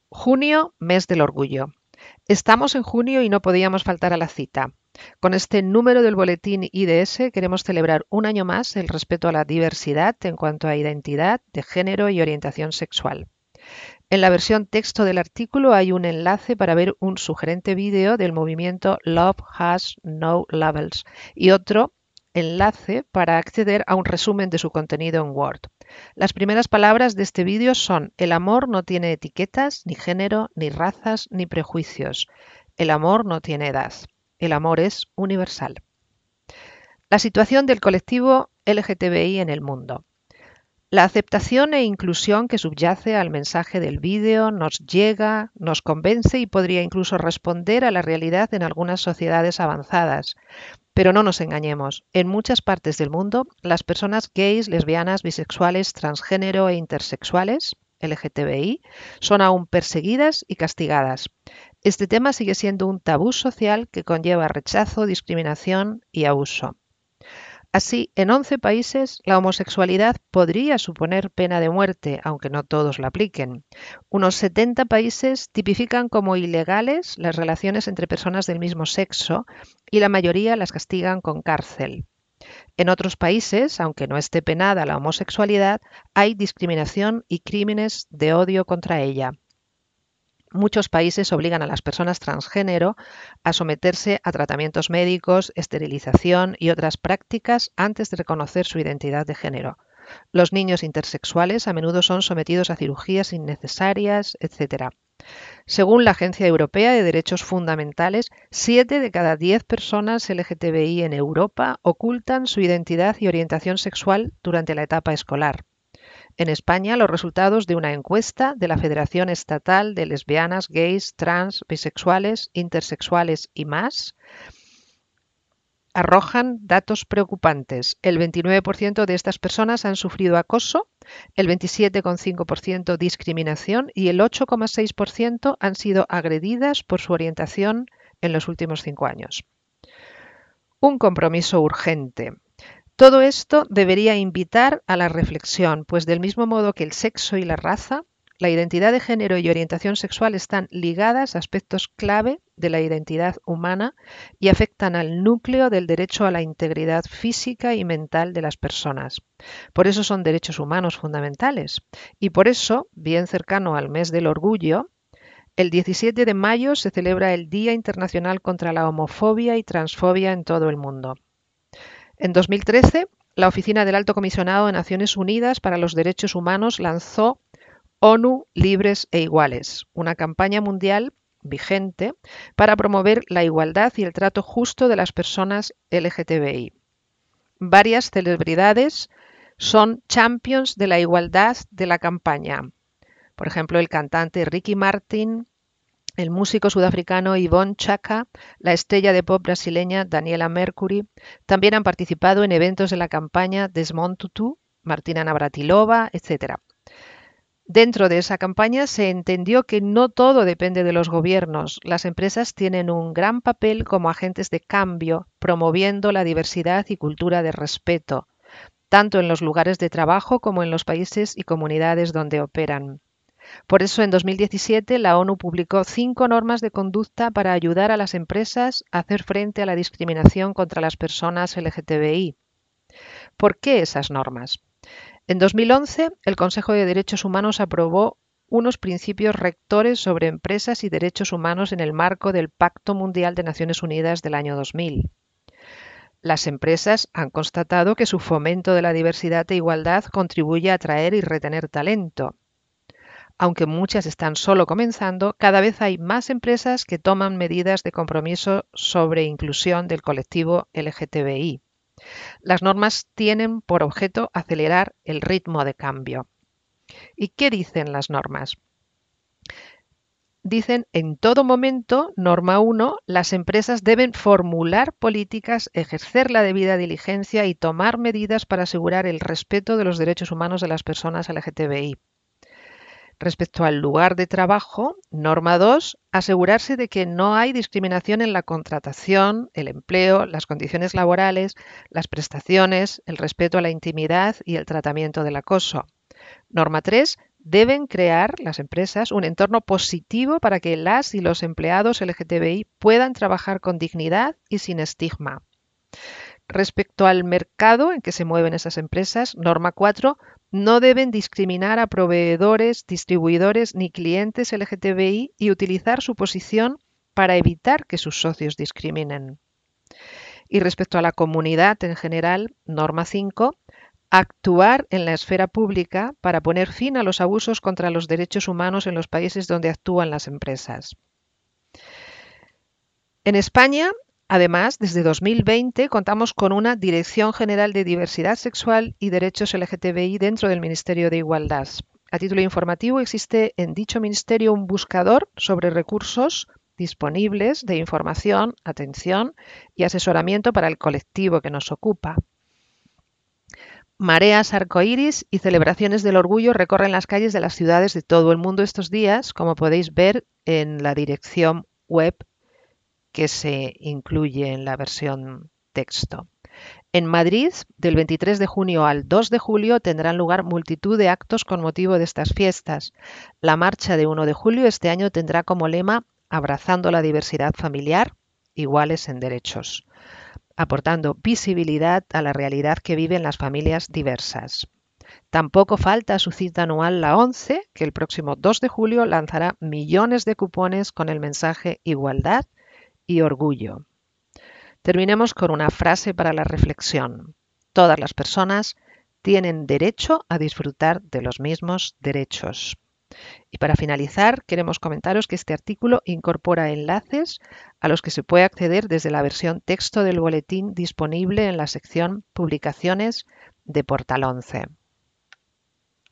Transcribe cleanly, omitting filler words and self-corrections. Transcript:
Junio, mes del orgullo. Estamos en junio y no podíamos faltar a la cita. Con este número del boletín IDS queremos celebrar un año más el respeto a la diversidad en cuanto a identidad, de género y orientación sexual. En la versión texto del artículo hay un enlace para ver un sugerente vídeo del movimiento Love Has No Labels y otro enlace para acceder a un resumen de su contenido en Word. Las primeras palabras de este vídeo son: el amor no tiene etiquetas, ni género, ni razas, ni prejuicios. El amor no tiene edad. El amor es universal. La situación del colectivo LGTBI en el mundo. La aceptación e inclusión que subyace al mensaje del vídeo nos llega, nos convence y podría incluso responder a la realidad en algunas sociedades avanzadas. Pero no nos engañemos, en muchas partes del mundo, las personas gays, lesbianas, bisexuales, transgénero e intersexuales, LGTBI, son aún perseguidas y castigadas. Este tema sigue siendo un tabú social que conlleva rechazo, discriminación y abuso. Así, en 11 países, la homosexualidad podría suponer pena de muerte, aunque no todos la apliquen. Unos 70 países tipifican como ilegales las relaciones entre personas del mismo sexo y la mayoría las castigan con cárcel. En otros países, aunque no esté penada la homosexualidad, hay discriminación y crímenes de odio contra ella. Muchos países obligan a las personas transgénero a someterse a tratamientos médicos, esterilización y otras prácticas antes de reconocer su identidad de género. Los niños intersexuales a menudo son sometidos a cirugías innecesarias, etc. Según la Agencia Europea de Derechos Fundamentales, 7 de cada 10 personas LGTBI en Europa ocultan su identidad y orientación sexual durante la etapa escolar. En España, los resultados de una encuesta de la Federación Estatal de Lesbianas, Gays, Trans, Bisexuales, Intersexuales y más arrojan datos preocupantes. El 29% de estas personas han sufrido acoso, el 27,5% discriminación y el 8,6% han sido agredidas por su orientación en los últimos 5 años. Un compromiso urgente. Todo esto debería invitar a la reflexión, pues del mismo modo que el sexo y la raza, la identidad de género y orientación sexual están ligadas a aspectos clave de la identidad humana y afectan al núcleo del derecho a la integridad física y mental de las personas. Por eso son derechos humanos fundamentales. Y por eso, bien cercano al mes del orgullo, el 17 de mayo se celebra el Día Internacional contra la Homofobia y Transfobia en todo el mundo. En 2013, la Oficina del Alto Comisionado de Naciones Unidas para los Derechos Humanos lanzó ONU Libres e Iguales, una campaña mundial vigente para promover la igualdad y el trato justo de las personas LGTBI. Varias celebridades son champions de la igualdad de la campaña. Por ejemplo, el cantante Ricky Martin, el músico sudafricano Yvonne Chaka, la estrella de pop brasileña Daniela Mercury. También han participado en eventos de la campaña Desmond Tutu, Martina Navratilova, etc. Dentro de esa campaña se entendió que no todo depende de los gobiernos. Las empresas tienen un gran papel como agentes de cambio, promoviendo la diversidad y cultura de respeto, tanto en los lugares de trabajo como en los países y comunidades donde operan. Por eso, en 2017, la ONU publicó 5 normas de conducta para ayudar a las empresas a hacer frente a la discriminación contra las personas LGTBI. ¿Por qué esas normas? En 2011, el Consejo de Derechos Humanos aprobó unos principios rectores sobre empresas y derechos humanos en el marco del Pacto Mundial de Naciones Unidas del año 2000. Las empresas han constatado que su fomento de la diversidad e igualdad contribuye a atraer y retener talento. Aunque muchas están solo comenzando, cada vez hay más empresas que toman medidas de compromiso sobre inclusión del colectivo LGTBI. Las normas tienen por objeto acelerar el ritmo de cambio. ¿Y qué dicen las normas? Dicen en todo momento, norma 1, las empresas deben formular políticas, ejercer la debida diligencia y tomar medidas para asegurar el respeto de los derechos humanos de las personas LGTBI. Respecto al lugar de trabajo, norma 2, asegurarse de que no hay discriminación en la contratación, el empleo, las condiciones laborales, las prestaciones, el respeto a la intimidad y el tratamiento del acoso. Norma 3, Deben crear las empresas un entorno positivo para que las y los empleados LGTBI puedan trabajar con dignidad y sin estigma. Respecto al mercado en que se mueven esas empresas, norma 4, no deben discriminar a proveedores, distribuidores ni clientes LGTBI y utilizar su posición para evitar que sus socios discriminen. Y respecto a la comunidad en general, norma 5, actuar en la esfera pública para poner fin a los abusos contra los derechos humanos en los países donde actúan las empresas. En España, además, desde 2020 contamos con una Dirección General de Diversidad Sexual y Derechos LGTBI dentro del Ministerio de Igualdad. A título informativo, existe en dicho ministerio un buscador sobre recursos disponibles de información, atención y asesoramiento para el colectivo que nos ocupa. Mareas arcoíris y celebraciones del orgullo recorren las calles de las ciudades de todo el mundo estos días, como podéis ver en la dirección web que se incluye en la versión texto. En Madrid, del 23 de junio al 2 de julio, tendrán lugar multitud de actos con motivo de estas fiestas. La marcha de 1 de julio este año tendrá como lema Abrazando la diversidad familiar, iguales en derechos, aportando visibilidad a la realidad que viven las familias diversas. Tampoco falta su cita anual la ONCE, que el próximo 2 de julio lanzará millones de cupones con el mensaje Igualdad y Orgullo. Terminemos con una frase para la reflexión. Todas las personas tienen derecho a disfrutar de los mismos derechos. Y para finalizar, queremos comentaros que este artículo incorpora enlaces a los que se puede acceder desde la versión texto del boletín disponible en la sección Publicaciones de Portal 11.